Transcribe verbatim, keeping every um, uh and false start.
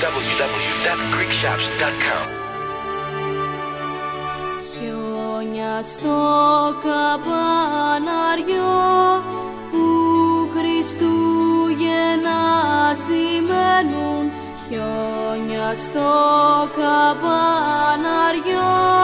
double-u double-u double-u dot greek shops dot com. Χιόνια στο καμπαναριό που Χριστούγεννα σημαίνουν. Χιόνια στο καμπαναριό